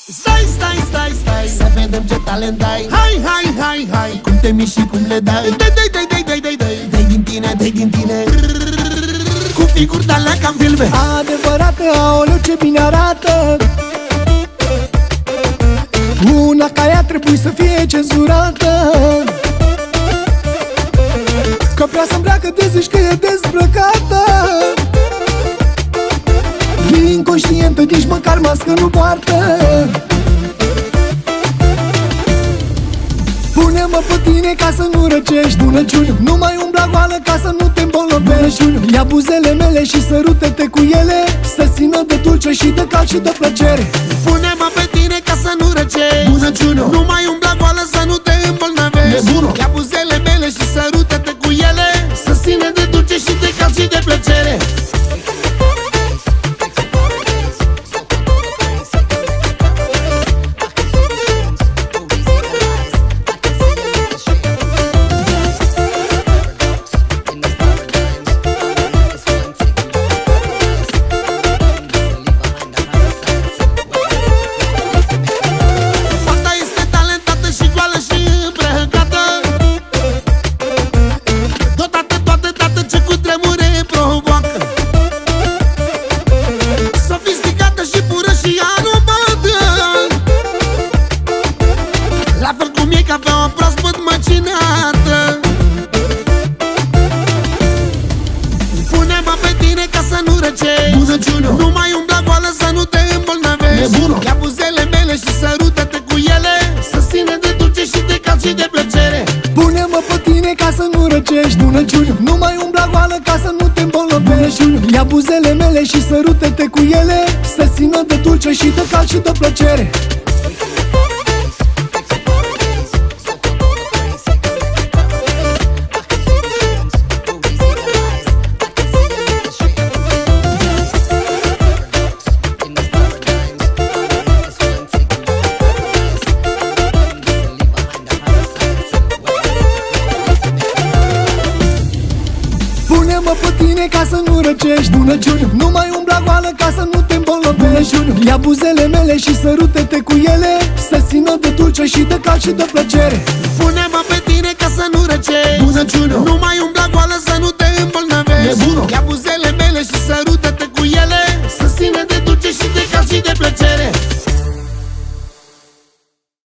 Stai, stai, stai, stai, să vedem ce talent ai. Hai, hai, hai, hai, cum te miști și cum le dai. Dai, dai, dai, dai, dai, dai, dai, dai din tine, dai din tine. Cu figuri de-alea ca-n filme. Adevărată, aoleu ce bine arată. Una ca ea trebuie să fie cenzurată. Că prea să-mi pleacă de zici că e dezbrăcată. E inconștientă, nici măcar mască nu poartă. Pune-mă pe tine ca să nu răcești, bunăciuniu. Nu mai umbla goală ca să nu te îmbolnăvești. Ia buzele mele și sărută-te cu ele, să țină de dulce și de cald și de plăcere. Pune-mă pe tine ca să nu răcești, bunăciuniu. Nu mai umbla goală să nu te îmbolnăvești. Ia buzele mele și sărută-te cu ele, să țină de dulce și de cald și de plăcere. Avea o proaspăt măcinată. Pune-mă pe tine ca să nu răcești, bunăciuniu. Nu mai umbla goală să nu te îmbolnăvești. Ia buzele mele și sărută-te cu ele, să țină de dulce și de cald și de plăcere. Pune-mă pe tine ca să nu răcești, bunăciuniu. Nu mai umbla goală ca să nu te îmbolnăvești. Ia buzele mele și sărută-te cu ele, să țină de dulce și de cald și de plăcere. Pune-mă pe tine ca să nu răcești, bunăciuniu. Nu mai umbla goală ca să nu te îmbolnăvești. Ia buzele mele și sărută-te cu ele, să țină de dulce și de cald și de plăcere. Pune-mă pe tine ca să nu răcești, bunăciuniu. Nu mai umbla goală să nu te îmbolnăvești. Ia buzele mele și sărută-te cu ele, să țină de dulce și de cald și de plăcere.